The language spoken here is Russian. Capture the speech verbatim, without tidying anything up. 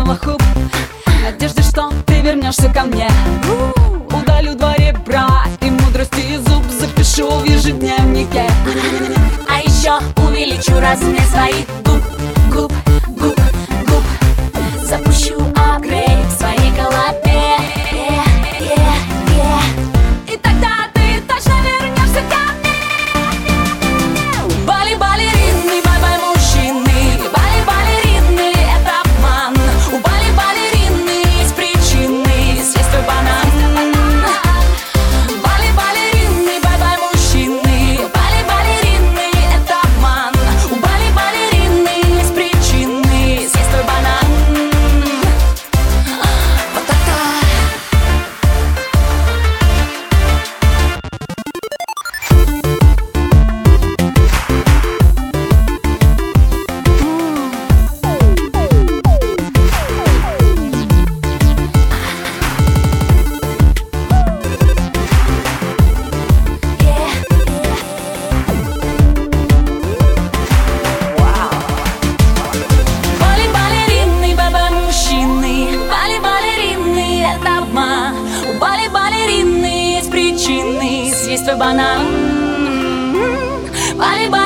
снова хуп. Надежды, что ты вернешься ко мне. Удалю два ребра и мудрости и зуб запишу в ежедневнике. А еще увеличу размер своих губ, губ, губ, губ. Запущу апгрейд в своей голове. И тогда ты точно вернешься ко мне. Бали-балерины, бай-бай мужчины. Бали-балерины, это обман. У бали-балерины есть причины съесть твой банан. Бали-балерины, бай-бай мужчины. Бали-балерины, это обман. У бали-балерины есть причины съесть твой банан. Вот так-то. Бали-балерины, бай-бай мужчины. Бали-балерины, это обман. У бали-балерины есть причины съесть твой банан. Бали-балерины.